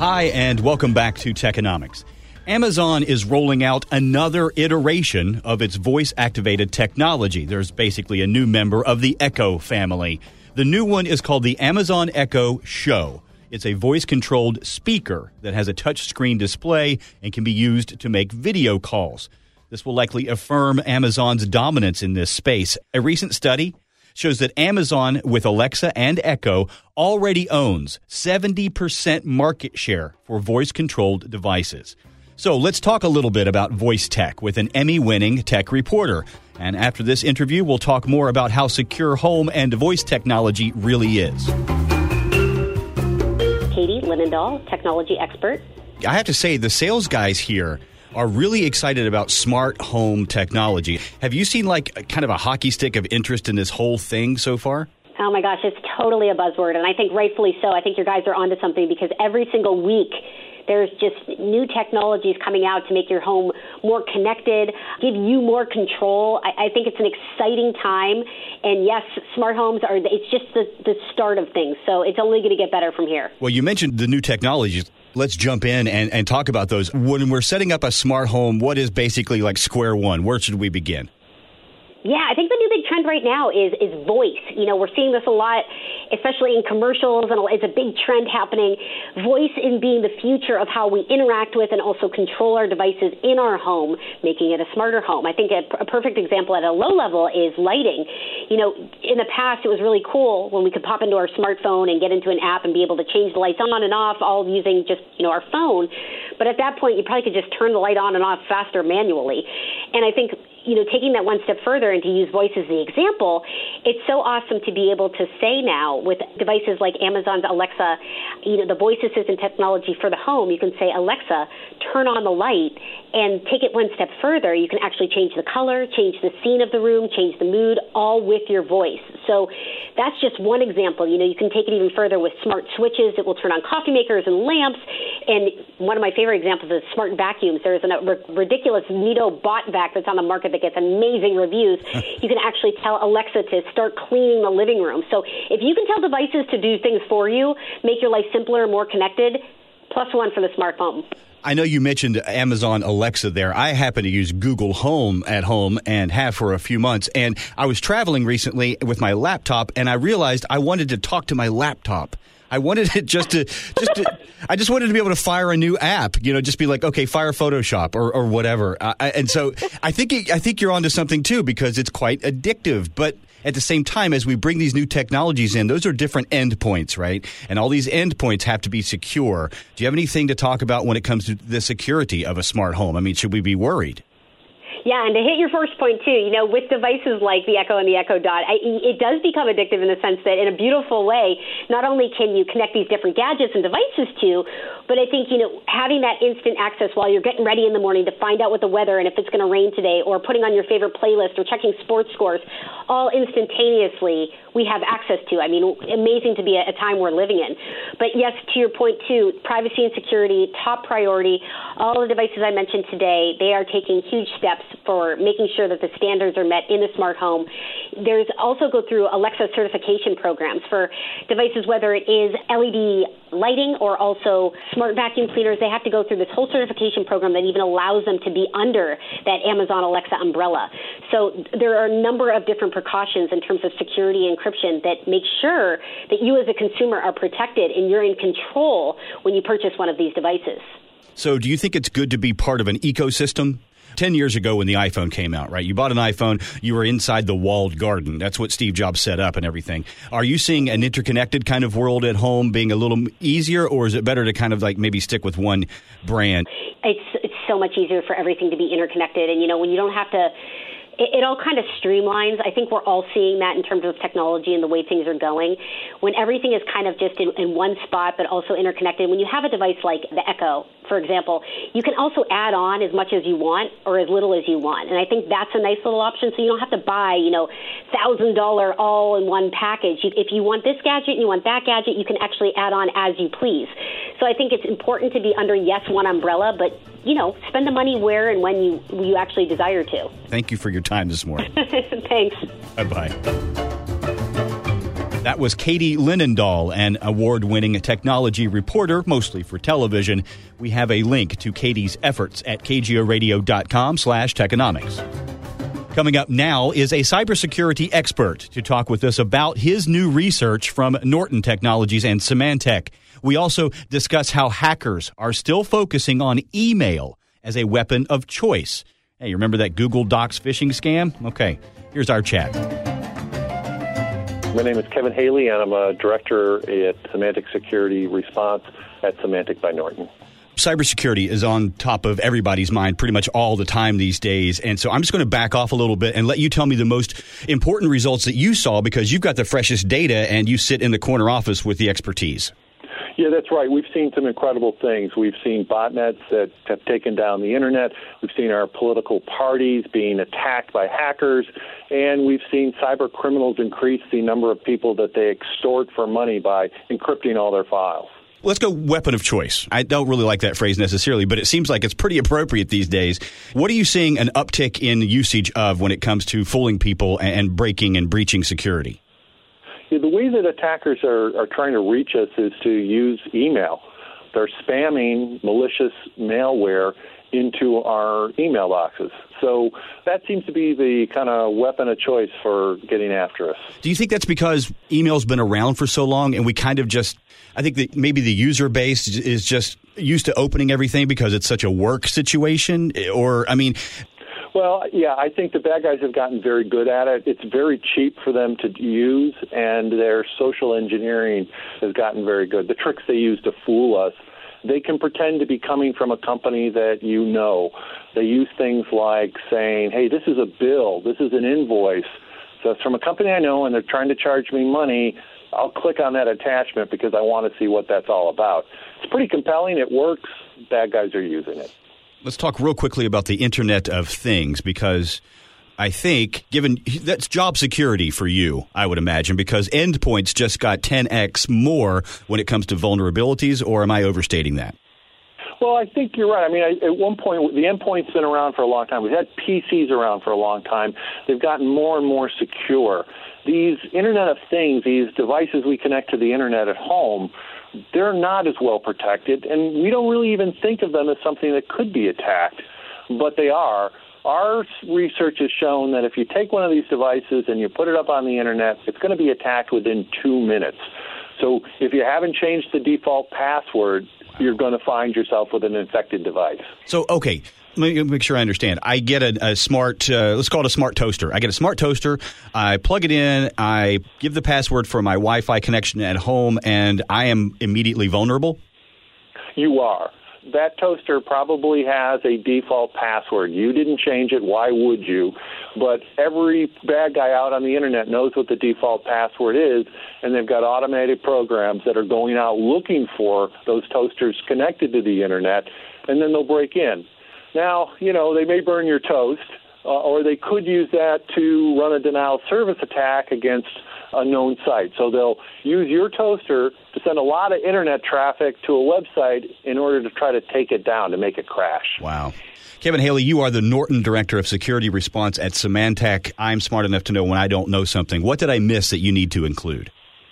Hi, and welcome back to Techonomics. Amazon is rolling out another iteration of its voice-activated technology. There's basically a new member of the Echo family. The new one is called the Amazon Echo Show. It's a voice-controlled speaker that has a touchscreen display and can be used to make video calls. This will likely affirm Amazon's dominance in this space. A recent study shows that Amazon, with Alexa and Echo, already owns 70% market share for voice-controlled devices. So let's talk a little bit about voice tech with an Emmy-winning tech reporter. And after this interview, we'll talk more about how secure home and voice technology really is. Katie Linendahl, technology expert. I have to say, the sales guys here are really excited about smart home technology. Have you seen like kind of a hockey stick of interest in this whole thing so far? Oh my gosh, it's totally a buzzword, and I think rightfully so. I think your guys are onto something because every single week there's just new technologies coming out to make your home more connected, give you more control. I think it's an exciting time, and yes, smart homes it's just the start of things, so it's only going to get better from here. Well, you mentioned the new technologies. Let's jump in and talk about those. When we're setting up a smart home, what is basically like square one? Where should we begin? Yeah, I think the new big trend right now is voice. You know, we're seeing this a lot, especially in commercials, and it's a big trend happening. Voice in being the future of how we interact with and also control our devices in our home, making it a smarter home. I think a perfect example at a low level is lighting. You know, in the past, it was really cool when we could pop into our smartphone and get into an app and be able to change the lights on and off, all using just, our phone. But at that point, you probably could just turn the light on and off faster manually. And I think, taking that one step further and to use voice as the example, it's so awesome to be able to say now with devices like Amazon's Alexa, the voice assistant technology for the home, you can say, Alexa, turn on the light, and take it one step further. You can actually change the color, change the scene of the room, change the mood, all with your voice. So that's just one example. You can take it even further with smart switches that will turn on coffee makers and lamps. And one of my favorite examples is smart vacuums. There's a ridiculous Nito bot vac that's on the market that gets amazing reviews. You can actually tell Alexa to start cleaning the living room. So if you can tell devices to do things for you, make your life simpler and more connected, plus one for the smart home. I know you mentioned Amazon Alexa there. I happen to use Google Home at home and have for a few months. And I was traveling recently with my laptop, and I realized I wanted to talk to my laptop. I wanted it I just wanted to be able to fire a new app, just be like, okay, fire Photoshop or whatever. And so I think you're onto something too, because it's quite addictive. But at the same time, as we bring these new technologies in, those are different endpoints, right? And all these endpoints have to be secure. Do you have anything to talk about when it comes to the security of a smart home? I mean, should we be worried? Yeah, and to hit your first point, too, with devices like the Echo and the Echo Dot, it does become addictive in the sense that in a beautiful way, not only can you connect these different gadgets and devices to, but I think, having that instant access while you're getting ready in the morning to find out what the weather and if it's going to rain today, or putting on your favorite playlist or checking sports scores, all instantaneously we have access to. I mean, amazing to be a time we're living in. But yes, to your point, too, privacy and security, top priority. All the devices I mentioned today, they are taking huge steps for making sure that the standards are met in the smart home. There's also go through Alexa certification programs for devices, whether it is LED lighting or also smart vacuum cleaners. They have to go through this whole certification program that even allows them to be under that Amazon Alexa umbrella. So there are a number of different precautions in terms of security and encryption that make sure that you as a consumer are protected and you're in control when you purchase one of these devices. So do you think it's good to be part of an ecosystem? 10 years ago when the iPhone came out, right? You bought an iPhone, you were inside the walled garden. That's what Steve Jobs set up and everything. Are you seeing an interconnected kind of world at home being a little easier, or is it better to kind of like maybe stick with one brand? It's so much easier for everything to be interconnected. And, when you don't have to, it all kind of streamlines. I think we're all seeing that in terms of technology and the way things are going. When everything is kind of just in one spot, but also interconnected, when you have a device like the Echo, for example, you can also add on as much as you want or as little as you want. And I think that's a nice little option, so you don't have to buy, $1,000 all-in-one package. If you want this gadget and you want that gadget, you can actually add on as you please. So I think it's important to be under, yes, one umbrella, but, spend the money where and when you actually desire to. Thank you for your time this morning. Thanks. Bye-bye. That was Katie Linendahl, an award-winning technology reporter, mostly for television. We have a link to Katie's efforts at kgoradio.com/techonomics. Coming up now is a cybersecurity expert to talk with us about his new research from Norton Technologies and Symantec. We also discuss how hackers are still focusing on email as a weapon of choice. Hey, you remember that Google Docs phishing scam? Okay, here's our chat. My name is Kevin Haley, and I'm a director at Symantec Security Response at Symantec by Norton. Cybersecurity is on top of everybody's mind pretty much all the time these days. And so I'm just going to back off a little bit and let you tell me the most important results that you saw, because you've got the freshest data and you sit in the corner office with the expertise. Yeah, that's right. We've seen some incredible things. We've seen botnets that have taken down the internet. We've seen our political parties being attacked by hackers. And we've seen cyber criminals increase the number of people that they extort for money by encrypting all their files. Let's go weapon of choice. I don't really like that phrase necessarily, but it seems like it's pretty appropriate these days. What are you seeing an uptick in usage of when it comes to fooling people and breaking and breaching security? Yeah, the way that attackers are trying to reach us is to use email. They're spamming malicious malware into our email boxes. So that seems to be the kind of weapon of choice for getting after us. Do you think that's because email's been around for so long and we kind of just, I think that maybe the user base is just used to opening everything because it's such a work situation? Or, I mean... Well, yeah, I think the bad guys have gotten very good at it. It's very cheap for them to use, and their social engineering has gotten very good. The tricks they use to fool us, they can pretend to be coming from a company that you know. They use things like saying, hey, this is a bill, this is an invoice. So it's from a company I know, and they're trying to charge me money. I'll click on that attachment because I want to see what that's all about. It's pretty compelling. It works. Bad guys are using it. Let's talk real quickly about the Internet of Things, because I think, given that's job security for you, I would imagine, because endpoints just got 10x more when it comes to vulnerabilities, or am I overstating that? Well, I think you're right. I mean, at one point, the endpoint's been around for a long time. We've had PCs around for a long time. They've gotten more and more secure. These Internet of Things, these devices we connect to the Internet at home, they're not as well protected, and we don't really even think of them as something that could be attacked, but they are. Our research has shown that if you take one of these devices and you put it up on the Internet, it's going to be attacked within 2 minutes. So if you haven't changed the default password, you're going to find yourself with an infected device. So, okay, let me make sure I understand. I get a smart, let's call it a smart toaster. I get a smart toaster, I plug it in, I give the password for my Wi-Fi connection at home, and I am immediately vulnerable? You are. That toaster probably has a default password. You didn't change it. Why would you? But every bad guy out on the Internet knows what the default password is, and they've got automated programs that are going out looking for those toasters connected to the Internet, and then they'll break in. Now, you know, they may burn your toast, or they could use that to run a denial of service attack against a known site. So they'll use your toaster to send a lot of Internet traffic to a website in order to try to take it down, to make it crash. Wow. Kevin Haley, you are the Norton Director of Security Response at Symantec. I'm smart enough to know when I don't know something. What did I miss that you need to include?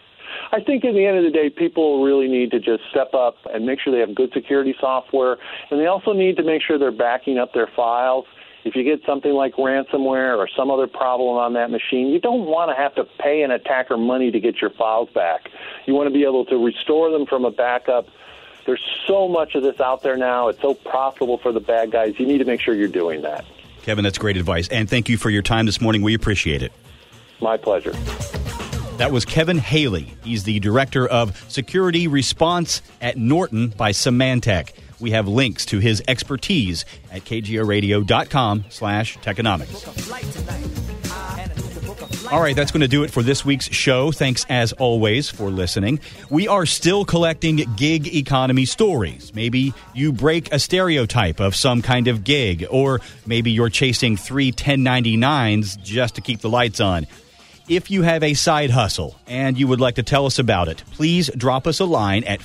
I think at the end of the day, people really need to just step up and make sure they have good security software, and they also need to make sure they're backing up their files. If you get something like ransomware or some other problem on that machine, you don't want to have to pay an attacker money to get your files back. You want to be able to restore them from a backup. There's so much of this out there now. It's so profitable for the bad guys. You need to make sure you're doing that. Kevin, that's great advice. And thank you for your time this morning. We appreciate it. My pleasure. That was Kevin Haley. He's the Director of Security Response at Norton by Symantec. We have links to his expertise at kgoradio.com/techonomics. All right, that's going to do it for this week's show. Thanks, as always, for listening. We are still collecting gig economy stories. Maybe you break a stereotype of some kind of gig, or maybe you're chasing 3 1099s just to keep the lights on. If you have a side hustle and you would like to tell us about it, please drop us a line at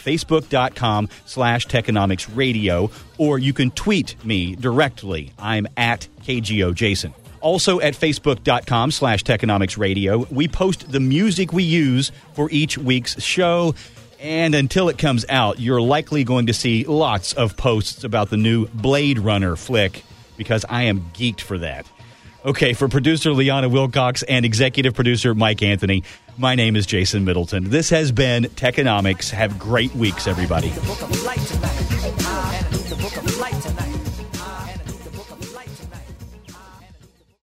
facebook.com/techonomicsradio, or you can tweet me directly. I'm at KGO Jason. Also at facebook.com/Techonomics Radio. We post the music we use for each week's show. And until it comes out, you're likely going to see lots of posts about the new Blade Runner flick, because I am geeked for that. Okay, for producer Liana Wilcox and executive producer Mike Anthony, my name is Jason Middleton. This has been Techonomics. Have great weeks, everybody.